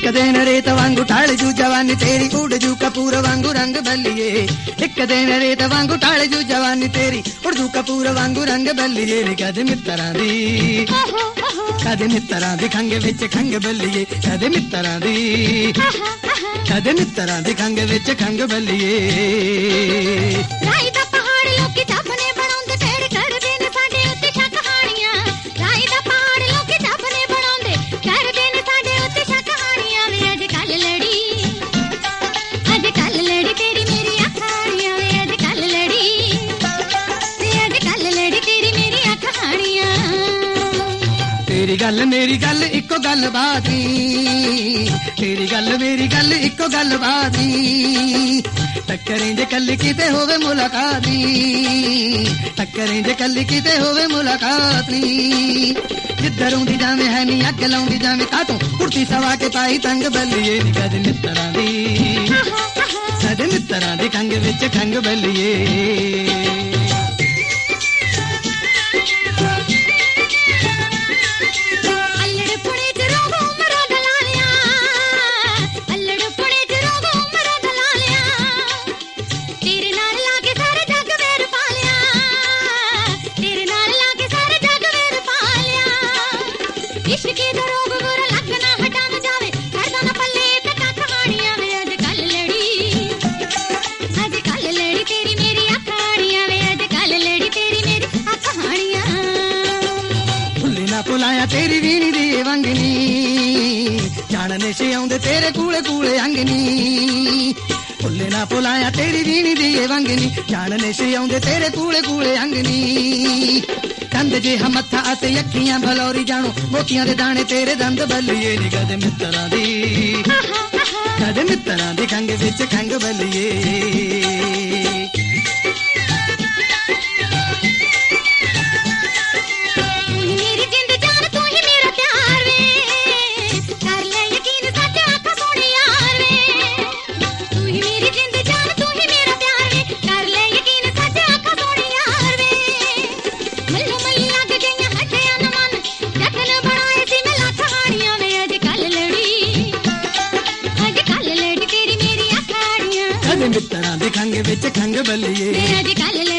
ਇੱਕ ਦਿਨ ਰੇਤ ਵਾਂਗੂ ਢਾਲ ਜੂ ਜਵਾਨੀ ਤੇਰੀ, ਉੱਡ ਜੂ ਕਪੂਰ ਵਾਂਗੂ ਰੰਗ ਬੱਲੀਏ। ਇੱਕ ਦਿਨ ਰੇਤ ਵਾਂਗੂ ਢਾਲ ਜੂ ਜਵਾਨੀ ਤੇਰੀ, ਉੱਡ ਜੂ ਕਪੂਰ ਵਾਂਗੂ ਰੰਗ ਬੱਲੀਏ। ਨੀ ਕਦੇ ਮਿੱਤਰਾਂ ਦੀ, ਕਦੇ ਮਿੱਤਰਾਂ ਦੀ ਖੰਗ ਵਿੱਚ ਖੰਗ ਬੱਲੀਏ। ਕਦੇ ਮਿੱਤਰਾਂ ਦੀ, ਕਦੇ ਮਿੱਤਰਾਂ ਦੀ ਖੰਗ ਵਿੱਚ ਖੰਗ ਬੱਲੀਏ। ਰਾਈ ਦਾ ਪਹਾੜ ਲੋਕੀ ਟੱਬ ਨੇ ਬਣਾਉਂਦੇ, ਫੇਰ ਕਰਦੇ ਨੇ ਸਾਡੇ ਉੱਤੇ ਸ਼ੱਕ ਹਾਣੀਆਂ। ਰਾਈ ਦਾ ਪਹਾੜ ਲੋਕੀ ਟੱਬ ਨੇ ਬਣਾਉਂਦੇ, ਕਰਦੇ ਨੇ ਸਾਡੇ ਉੱਤੇ ਸ਼ੱਕ ਹਾਣੀਆਂ। ਵੇ ਅੱਜ ਕੱਲ ਲੜੀ, ਅੱਜ ਕੱਲ ਲੜੀ ਤੇਰੀ ਮੇਰੀ ਅੱਖ ਹਾਣੀਆਂ। ਵੇ ਅੱਜ ਕੱਲ ਲੜੀ, ਵੇ ਅੱਜ ਕੱਲ ਲੜੀ ਤੇਰੀ ਮੇਰੀ ਅੱਖ ਹਾਣੀਆਂ। ਤੇਰੀ ਗੱਲ ਮੇਰੀ ਗੱਲ ਇੱਕੋ ਗੱਲ ਬਾਤ ਨੀ, ਤੇਰੀ ਗੱਲ ਮੇਰੀ ਗੱਲ ਇੱਕੋ ਗੱਲ ਬਾਤ ਨੀ। ਟੱਕਰੇ ਜੇ ਕੱਲ ਕਿਤੇ ਹੋਵੇ ਮੁਲਾਕਾਤ ਨੀ, ਟੱਕਰੇ ਜੇ ਕੱਲ ਕਿਤੇ ਹੋਵੇ ਮੁਲਾਕਾਤ ਨੀ। ਜਿੱਧਰੋਂ ਦੀ ਜਾਵੇਂ ਹੈ ਨੀ ਅੱਗ ਲਾਉਂਦੀ ਜਾਵੇਂ ਕਾਤੋਂ, ਕੁੜਤੀ ਸਵਾ ਕੇ ਪਾਈ ਤੰਗ ਬੱਲੀਏ। ਨੀ ਕਦੇ ਮਿੱਤਰਾਂ ਦੀ, ਕਦੇ ਮਿੱਤਰਾਂ ਦੀ ਖੰਗ ਵਿੱਚ ਖੰਗ ਬੱਲੀਏ। ਭੁਲਾਇਆ ਤੇਰੀ ਵੀਣੀ ਦੀ ਵੰਗਨੀ, ਜਾਣਨੇ ਸੇ ਆਉਂਦੇ ਤੇਰੇ ਕੂਲੇ ਕੂਲੇ ਅੰਗਨੀ। ਭੁੱਲੇ ਨਾ ਭੁਲਾਇਆ ਤੇਰੀ ਵੀਣੀ ਦੀ ਵੰਗਨੀ, ਜਾਣਨੇ ਸੇ ਆਉਂਦੇ ਤੇਰੇ ਕੂਲੇ ਕੂਲੇ ਅੰਗਨੀ। ਕੰਧ ਜੇ ਮੱਥਾ ਅਤੇ ਅੱਖੀਆਂ ਭਲੌਰੀ ਜਾਣੋ, ਮੋਤੀਆਂ ਦੇ ਦਾਣੇ ਤੇਰੇ ਦੰਦ ਬੱਲੀਏ। ਨੀ ਕਦੇ ਮਿੱਤਰਾਂ ਦੀ, ਕਦੇ ਮਿੱਤਰਾਂ ਦੀ ਖੰਗ ਵਿੱਚ ਖੰਗ ਬੱਲੀਏ। ਮਿੱਤਰਾਂ ਦੀ ਖੰਗ ਵਿੱਚ ਖੰਗ ਬੱਲੀਏ। ਅੱਜ ਕੱਲ